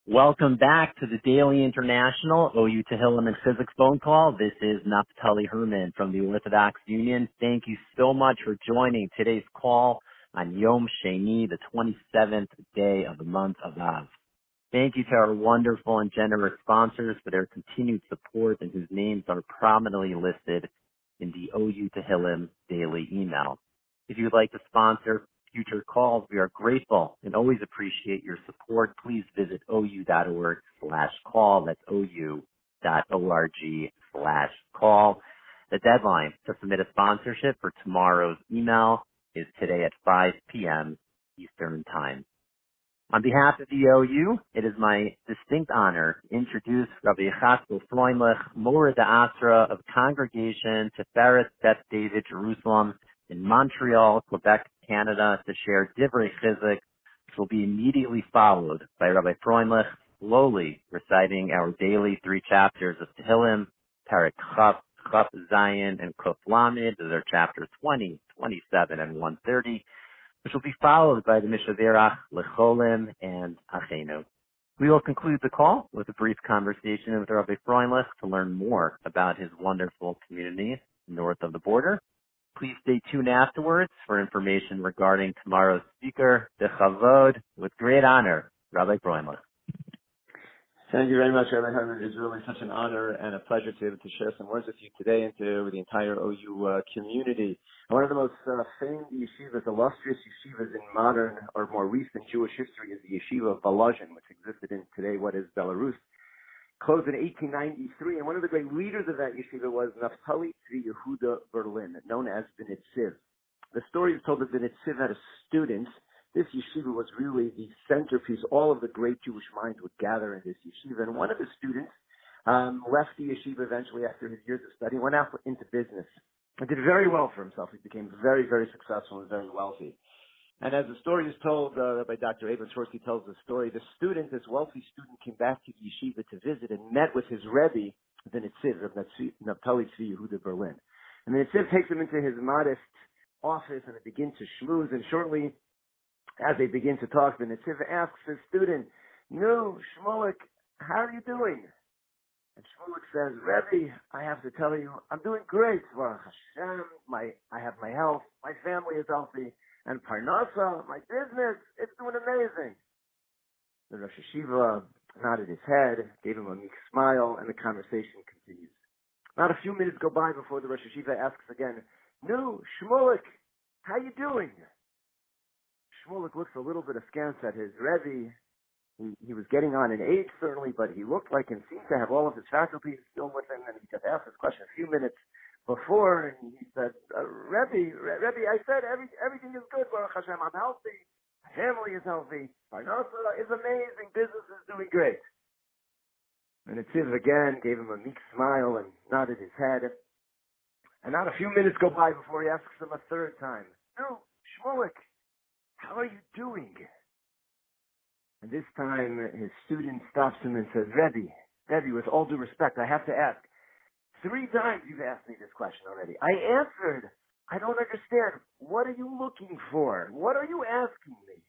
Welcome back to the Daily International OU Tehillim and Physics phone call. This is Naftali Herman from the Orthodox Union. Thank you so much for joining today's call on Yom Sheni, the 27th day of the month of Av. Thank you to our wonderful and generous sponsors for their continued support and whose names are prominently listed in the OU Tehillim daily email. If you would like to sponsor future calls, we are grateful and always appreciate your support. Please visit ou.org/call. That's ou.org/call. The deadline to submit a sponsorship for tomorrow's email is today at 5 p.m. Eastern Time. On behalf of the OU, it is my distinct honor to introduce Rabbi Yechazkel Freundlich, Mora d'Asra of Congregation Tiferet Beth David, Jerusalem, in Montreal, Quebec, Canada, to share Divrei Chizuk, which will be immediately followed by Rabbi Freundlich, slowly reciting our daily 3 chapters of Tehillim, Perek Chaf, Chaf Zayin, and Kuf Lamed. Those are chapters 20, 27, and 130. Which will be followed by the Mishaverach, Lecholim, and Achenu. We will conclude the call with a brief conversation with Rabbi Freundlich to learn more about his wonderful community north of the border. Please stay tuned afterwards for information regarding tomorrow's speaker, Bechavod. With great honor, Rabbi Freundlich. Thank you very much, Rabbi Herman. It's really such an honor and a pleasure to be able to share some words with you today and to the entire OU community. One of the most famed yeshivas, illustrious yeshivas in modern or more recent Jewish history is the yeshiva of Volozhin, which existed in today what is Belarus. Closed in 1893, and one of the great leaders of that yeshiva was Naftali Tzvi Yehuda Berlin, known as the Nitziv. The story is told that the Nitziv had a student. This yeshiva was really the centerpiece. All of the great Jewish minds would gather in this yeshiva. And one of the students left the yeshiva eventually after his years of study, went out into business, and did very well for himself. He became very, very successful and very wealthy. And as the story is told by Dr. Avon Swirsky tells the story, the student, this wealthy student, came back to the yeshiva to visit and met with his Rebbe, the Nitziv of Naftali Tzvi Yehuda Berlin. And the Nitziv takes him into his modest office and they begin to schmooze, and shortly as they begin to talk, the Nitziv asks his student, "No, Shmulik, how are you doing?" And Shmulik says, "Rebbe, I have to tell you, I'm doing great. Baruch Hashem, I have my health, my family is healthy, and Parnasa, my business, it's doing amazing." The Rosh Hashiva nodded his head, gave him a meek smile, and the conversation continues. Not a few minutes go by before the Rosh Hashiva asks again, "No, Shmulik, how you doing?" Shmulik looks a little bit askance at his Rebbe. He was getting on in age, certainly, but he looked like and seemed to have all of his faculties still with him, and he just asked this question a few minutes before, and he said, Rebbe, I said everything is good, Baruch Hashem, I'm healthy, my family is healthy, Parnasa is amazing, business is doing great. And the Nitziv again gave him a meek smile and nodded his head, and not a few minutes go by before he asks him a third time, "No, Shmulik, how are you doing?" And this time his student stops him and says, Rebbe, with all due respect, I have to ask. 3 times you've asked me this question already. I answered. I don't understand. What are you looking for? What are you asking me?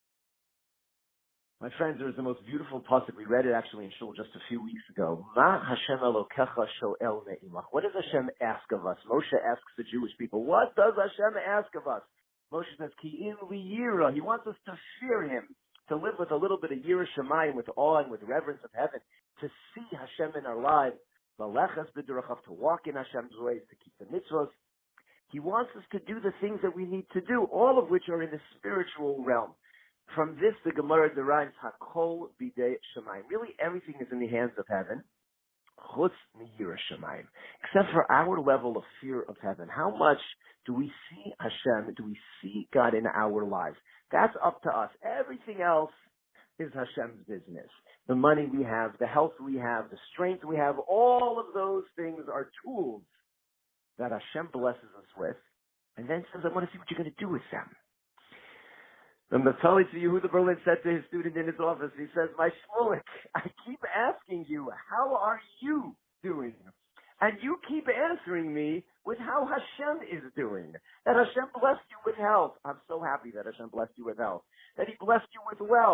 My friends, there was the most beautiful pasuk. We read it actually in shul just a few weeks ago. Ma Hashem Elokecha shoel ne'imach. What does Hashem ask of us? Moshe asks the Jewish people, what does Hashem ask of us? Moshe says, Ki in liyira. He wants us to fear him, to live with a little bit of yira shamayim, with awe and with reverence of heaven, to see Hashem in our lives, l'lechas b'derachav, to walk in Hashem's ways, to keep the mitzvos. He wants us to do the things that we need to do, all of which are in the spiritual realm. From this, the Gemara derives hakol bidei shamayim. Really, everything is in the hands of heaven. Chutz miyira shamayim, except for our level of fear of heaven. How much do we see Hashem? Do we see God in our lives? That's up to us. Everything else is Hashem's business. The money we have, the health we have, the strength we have, all of those things are tools that Hashem blesses us with, and then says, I want to see what you're going to do with them. The Naftali Tzvi Yehuda Berlin said to his student in his office, he says, my Shmulik, I keep asking you, how are you doing? And you keep answering me with how Hashem is doing. That Hashem blessed you with health. I'm so happy that Hashem blessed you with health. That He blessed you with wealth.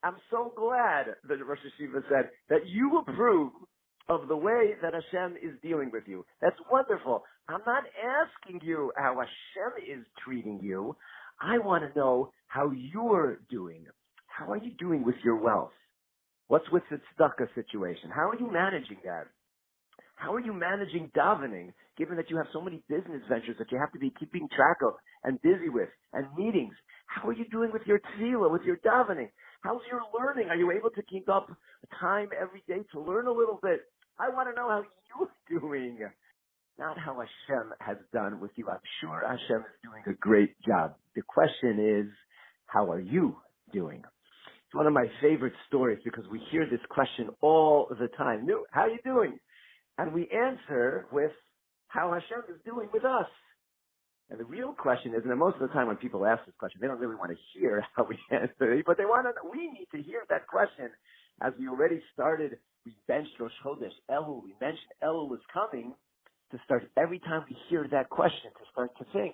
I'm so glad that Rosh Hashiva said that you approve of the way that Hashem is dealing with you. That's wonderful. I'm not asking you how Hashem is treating you. I want to know how you're doing. How are you doing with your wealth? What's with the tzedakah situation? How are you managing that? How are you managing davening, given that you have so many business ventures that you have to be keeping track of and busy with, and meetings? How are you doing with your tefillah, with your davening? How's your learning? Are you able to keep up time every day to learn a little bit? I want to know how you're doing, not how Hashem has done with you. I'm sure Hashem is doing a great job. The question is, how are you doing? It's one of my favorite stories because we hear this question all the time. How are you doing? And we answer with how Hashem is doing with us. And the real question is, and most of the time when people ask this question, they don't really want to hear how we answer it, but we need to hear that question. As we already started, we benched Rosh Chodesh Elul. We mentioned Elul is coming to start every time we hear that question to start to think,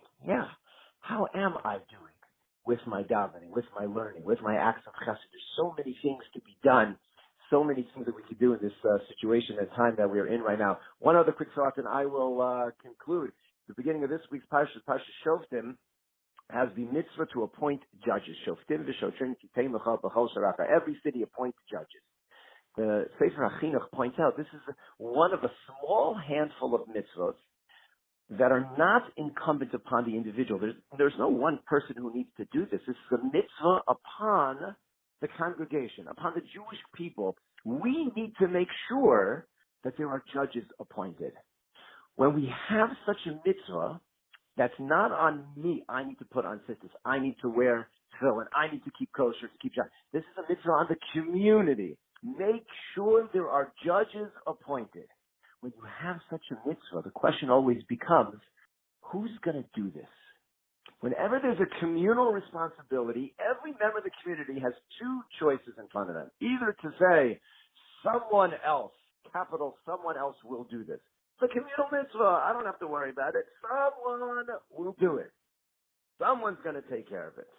how am I doing with my davening, with my learning, with my acts of chesed? There's so many things to be done. So many things that we could do in this situation and time that we're in right now. One other quick thought, and I will conclude. The beginning of this week's Parsha Shoftim, has the mitzvah to appoint judges. Shoftim v'shotrim kitei l'chal b'chol sharaka. Every city appoints judges. The Sefer HaChinuch points out this is one of a small handful of mitzvahs that are not incumbent upon the individual. There's no one person who needs to do this. This is a mitzvah upon the congregation, upon the Jewish people. We need to make sure that there are judges appointed. When we have such a mitzvah, that's not on me. I need to put on tzitzis. I need to wear tefillin. I need to keep kosher, to keep Shabbat. This is a mitzvah on the community. Make sure there are judges appointed. When you have such a mitzvah, the question always becomes, who's going to do this? Whenever there's a communal responsibility, every member of the community has two choices in front of them. Either to say, someone else, capital someone else will do this. It's a communal mitzvah. I don't have to worry about it. Someone will do it. Someone's going to take care of it.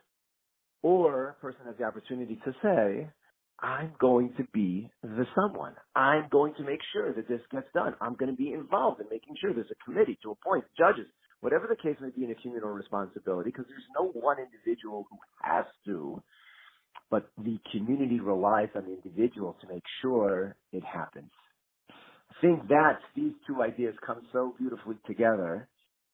Or a person has the opportunity to say, I'm going to be the someone. I'm going to make sure that this gets done. I'm going to be involved in making sure there's a committee to appoint judges. Whatever the case may be in a communal responsibility, because there's no one individual who has to, but the community relies on the individual to make sure it happens. I think that these two ideas come so beautifully together.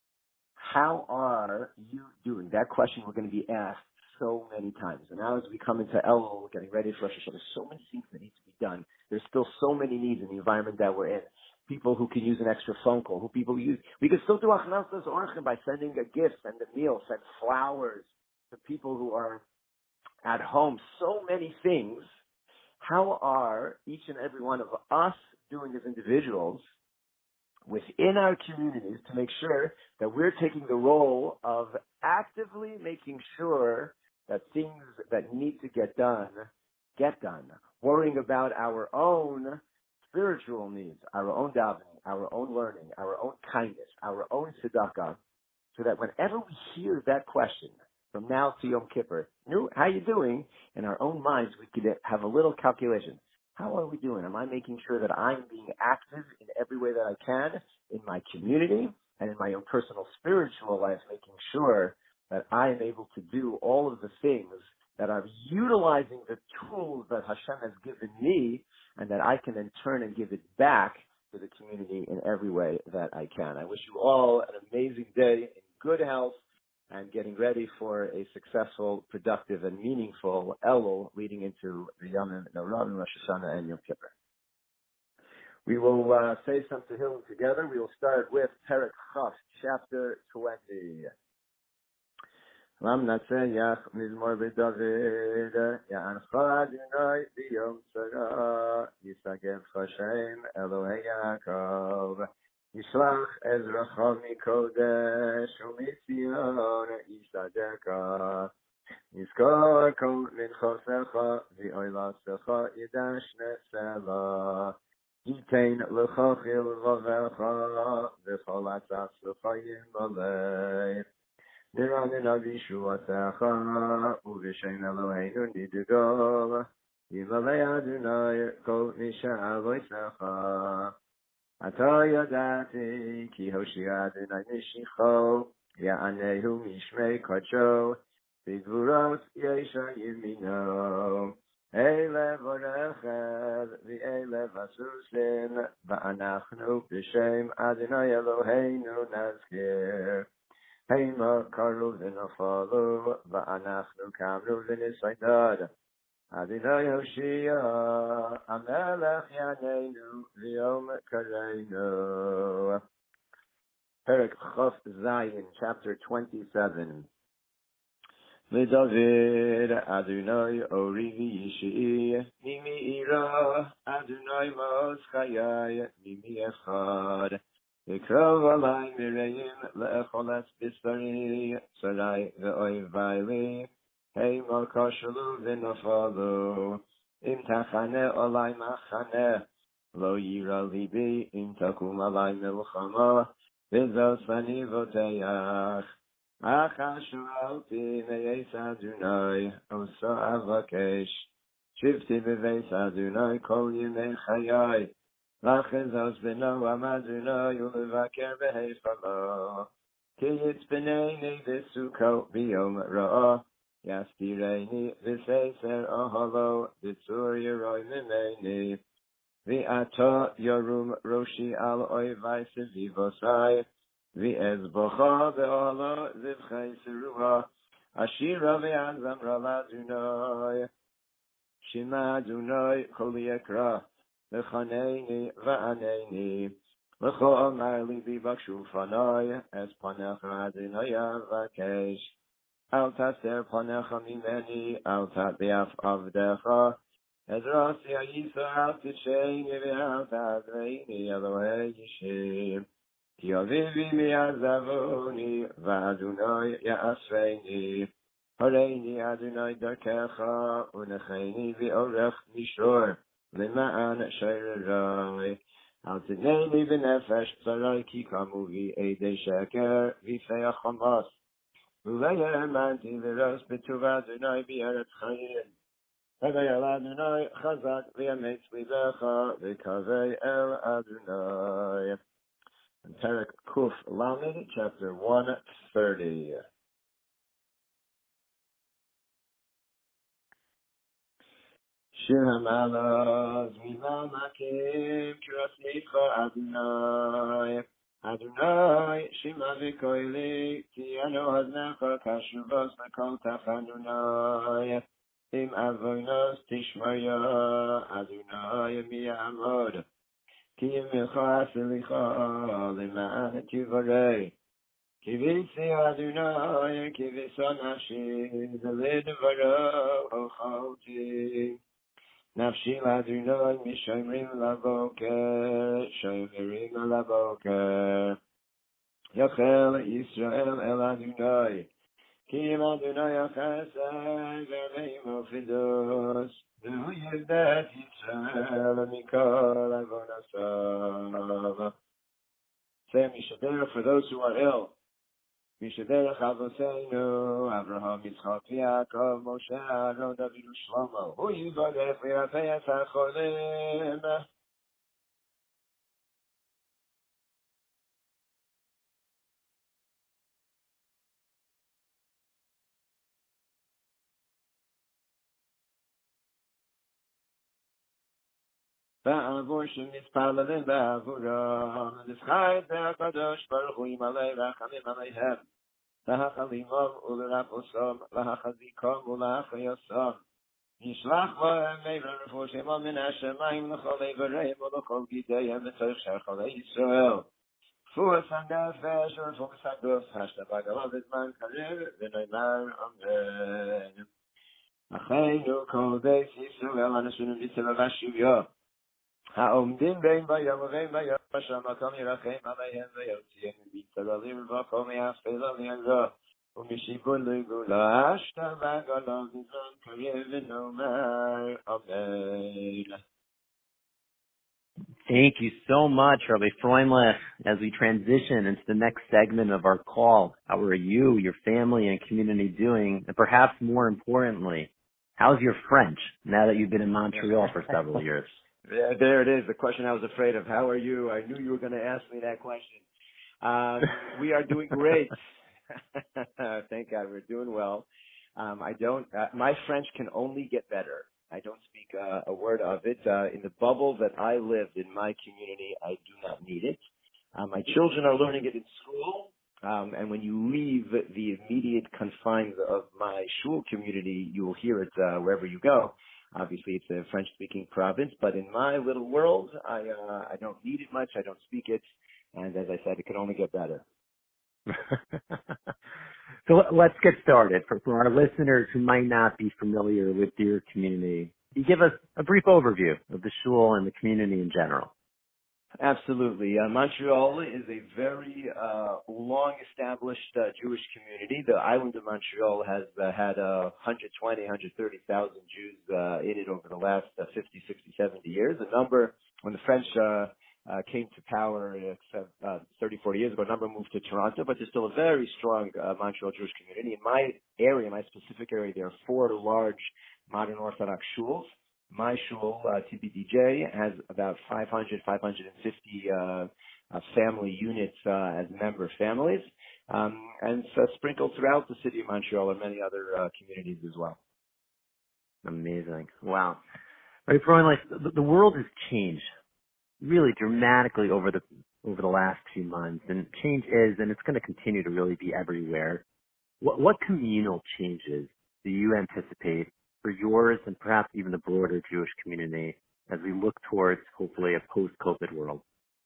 How are you doing? That question we're going to be asked so many times. And now as we come into Elul, getting ready for Rosh Hashanah, there's so many things that need to be done. There's still so many needs in the environment that we're in. People who can use an extra phone call, who people use. We can still do Achnasas Orchim by sending a gift, send a meal, send flowers to people who are at home. So many things. How are each and every one of us doing as individuals within our communities to make sure that we're taking the role of actively making sure that things that need to get done, worrying about our own spiritual needs, our own davening, our own learning, our own kindness, our own tzedakah, so that whenever we hear that question from now to Yom Kippur, how you doing? In our own minds, we could have a little calculation. How are we doing? Am I making sure that I'm being active in every way that I can in my community and in my own personal spiritual life, making sure that I am able to do all of the things that are utilizing the tools that Hashem has given me and that I can in turn and give it back to the community in every way that I can. I wish you all an amazing day in good health and getting ready for a successful, productive, and meaningful Elul leading into the Yom Norav, Rosh Hashanah, and Yom Kippur. We will say some Tehillim together. We will start with Perek Chaf, chapter 20. Lam Natseyach Mizmor B'David Ya'ancha Adonai B'Yom Tzara Yisagev Hashem Elohei Yaakov Yishlach Ezracha Mikodesh U'Mitzion Yisadeka Yizkor Kol Minchosecha V'Oilasecha Yidash Nesela Yitein L'cha Chil Vavecha V'Chol Atzas L'chayim B'Lev Niranin Avishu Atecha Uv'Shem Eloheinu Nidugov Yimalei Adonai kol misha avoisecha. Ata yadati ki hoshi Adonai mishicho. Ya'anehu mishmei kodsho. Bigvurot yesha yimino. Elev orechel v'elev asusin. Va'anachnu b'shem Adonai Eloheinu nazkir. Heima karu v'nofalu. Va'anachnu kamru v'nisaydad. Adonai Hoshia, Amelech Yaneinu, V'yom Kareinu. Perek Chof Zayin, chapter 27. L'David, Adonai Orivi Yishii, Mimi Ira, Adonai Maoz Chayai, Mimi Echad. V'krov alai mireim, Le'echolas Bistari, Sarai V'oivai li. Hey Malkashalu v'nofalu, im tachane olay machane, lo yira libi, im takum alay milchama, v'zosani v'oteyach. Achashu alpi me'es Adonai, osa avakesh, shivti b'veis Adonai kol yimei chayai, lachezos b'noam Adonai u'levaker b'heifalo, ki yitzb'neini v'sukkot b'yom ra'ah, Yastireni v'seiser ohalo v'tzur yeroi mimeni v'ata yorum roshi al oivai sevivosai v'ezbocha v'ohalo zivchai seruha ashira v'azamra l'Adonai shema Adonai kol yekra v'chaneni v'aneni v'cho amar li v'bakshu fanai es panecha Adonai avakesh Al taser panecha mimeni, al tatbeaf avdecha, ezrasi ayisa al tisheini ve'al ta'adreini Elohei yishim. Ki avivi mi'azavoni, va'adunai ya'asreini. Hareini Adonai darkecha, unecheini v'orech mishor, lema'an sheirerai. Al tineni v'nefesh tzarai ki kamuvi eidei sheker, v'feach hamas. Uleyemanti v'ros b'tuva Adonai b'eretz chayim. Kavei el Adonai chazak v'yametz livecha v'kavei el Adonai. And Perek Kuf Lamed, chapter 130. Shir hamalos mival makim kiras mitcha Adonai. Adonai shima v'koili tiyanu haznecha kashuvos v'kol tachanunai. Im avonos tishmaya Adonai miyamod. Ki yimilcha asilicha lima'an tivarei. Ki v'isi Adonai ki v'son nafshi z'lidvaro ocholti. Nafshi l'Adonai mishomrim laboker, shomerim laboker. Yochel Yisrael el Adonai, ki im Adonai achasai v'ameim ofidos, v'hu yivdat Yisrael mikol avonasav. Say Mishaderech for those who are ill. Mishaderech Avoseinu, Avraham, Yitzchak, Yaakov, Moshe, Aaron, David, Shlomo. Hu yivadech v'yafeyas ha'cholim. Ba'avur shemitzparlelim ba'avuram. L'schayt be'akadosh baruch hu yimalei rachamim aleihem. L'hachalimom u'lerafosam. L'hachazikam u'l'achayosam. Yishlach lohem me'ver refuah shema min hashemayim l'chol eivareim u'l'chol gideyim v'tzorich shar cholei Yisrael. Fuas hanefesh u'fuas haguf. Hashtavag alav ezman karev v'noimar amen. Acheinu kol beis Yisrael anashunu mitzvah v'ashuvya. העומדים בין בים ובין בים שהמקום ירחם עליהם ויוציאם מצללים ובכל מאפלה לידו ומשיבון לגאולה אשתבח עליו בזמן קריב ונאמר אמן. Thank you so much, Rabbi Freundlich. As we transition into the next segment of our call, how are you, your family, and community doing? And perhaps more importantly, How's your French now that you've been in Montreal for several years? Yeah, there it is. The question I was afraid of. How are you? I knew you were going to ask me that question. We are doing great. Thank God, we're doing well. My French can only get better. I don't speak a word of it. In the bubble that I lived in my community, I do not need it. My children are learning it in school. And when you leave the immediate confines of my shul community, you will hear it wherever you go. Obviously, it's a French-speaking province, but in my little world, I don't need it much. I don't speak it, and as I said, it can only get better. So let's get started. For our listeners who might not be familiar with your community, can you give us a brief overview of the shul and the community in general? Absolutely. Montreal is a very long-established Jewish community. The island of Montreal has had 120, 130,000 Jews in it over the last 50, 60, 70 years. A number, when the French came to power 30, 40 years ago, a number moved to Toronto, but there's still a very strong Montreal Jewish community. In my area, my specific area, there are 4 large modern Orthodox shuls. My shul, TBDJ, has about 500, 550 family units as member families, and so sprinkled throughout the city of Montreal and many other communities as well. Amazing. Wow. Right, Brian, the world has changed really dramatically over the last few months, and change is, and it's going to continue to really be everywhere. What communal changes do you anticipate for yours and perhaps even the broader Jewish community as we look towards hopefully a post-COVID world?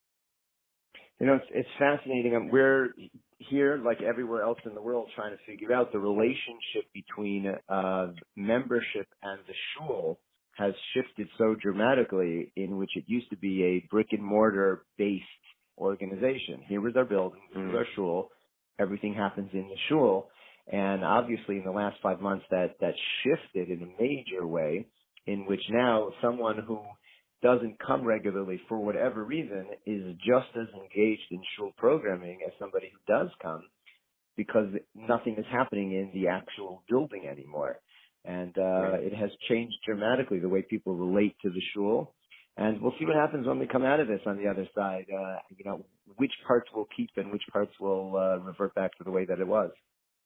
You know, it's fascinating. We're here, like everywhere else in the world, trying to figure out the relationship between membership and the shul has shifted so dramatically, in which it used to be a brick and mortar based organization. Here was our building, this was our shul, everything happens in the shul. And obviously in the last 5 months that shifted in a major way, in which now someone who doesn't come regularly for whatever reason is just as engaged in shul programming as somebody who does come, because nothing is happening in the actual building anymore. And it has changed dramatically the way people relate to the shul. And we'll see what happens when we come out of this on the other side. Which parts will keep and which parts will revert back to the way that it was.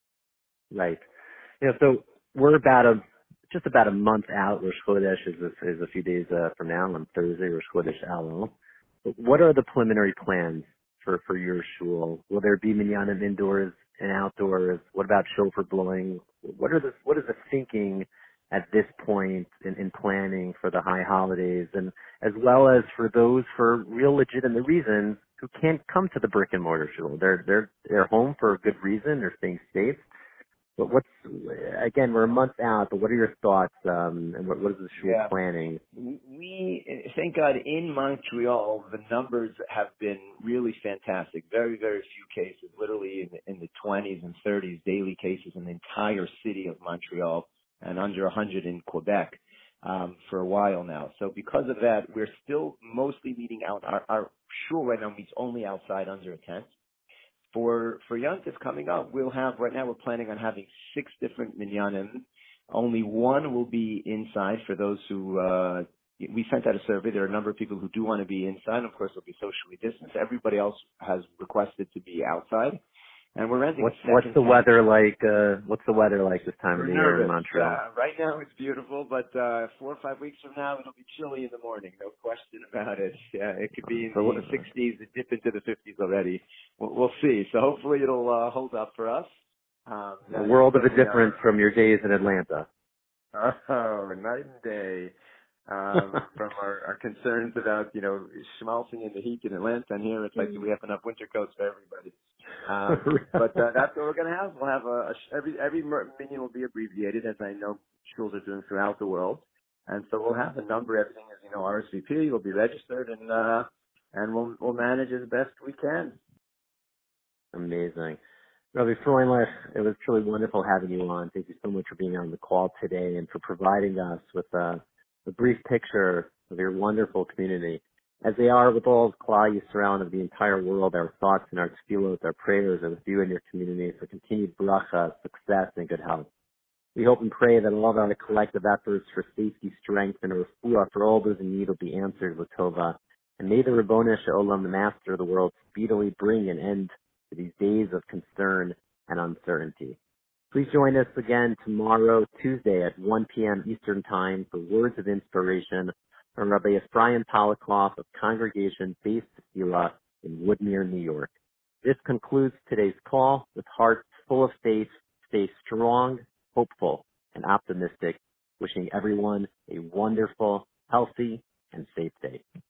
Right. So we're just about a month out. Rosh Chodesh is a few days from now. On Thursday, Rosh Chodesh Elul. But what are the preliminary plans for your shul? Will there be minyanim indoors and outdoors? What about shofar blowing? What is the thinking at this point in planning for the high holidays, and as well as for those for real legitimate reasons who can't come to the brick and mortar shul? They're home for a good reason. They're staying safe. But we're a month out, but what are your thoughts, and what is the shul planning? We, thank God, in Montreal, the numbers have been really fantastic. Very, very few cases, literally in the 20s and 30s, daily cases in the entire city of Montreal, and under 100 in Quebec for a while now. So because of that, we're still mostly meeting out. Our shul right now meets only outside under a tent. For Yom Tov coming up, right now we're planning on having 6 different minyanim. Only one will be inside for those who, we sent out a survey. There are a number of people who do want to be inside. Of course, they'll be socially distanced. Everybody else has requested to be outside. And we're renting What's the weather like? What's the weather like this time of the year in Montreal? Right now it's beautiful, but 4 or 5 weeks from now it'll be chilly in the morning. No question about it. Yeah, it could be in the 60s and dip into the 50s already. We'll see. So hopefully it'll hold up for us. A world of a difference from your days in Atlanta. Oh, night and day. From our concerns about, schmaltzing in the heat in Atlanta, and here it's like, do we have enough winter coats for everybody? But that's what we're going to have. We'll have every minion will be abbreviated, as I know schools are doing throughout the world. And so we'll have a number, everything is, RSVP, will be registered, and we'll manage as best we can. Amazing. Rabbi Freundlich, it was truly wonderful having you on. Thank you so much for being on the call today and for providing us with a brief picture of your wonderful community. As they are with all of Klal Yisrael and of the entire world, our thoughts and our tefillos, our prayers are with you and your community for continued bracha, success, and good health. We hope and pray that all of our collective efforts for safety, strength, and refuah for all those in need will be answered with Tova. And may the Rabboni Shalom, the Master of the world, speedily bring an end to these days of concern and uncertainty. Please join us again tomorrow, Tuesday at 1 p.m. Eastern Time for Words of Inspiration from Rabbi Ephraim Polikoff of Congregation Beis Tefillah in Woodmere, New York. This concludes today's call with hearts full of faith. Stay strong, hopeful, and optimistic, wishing everyone a wonderful, healthy, and safe day.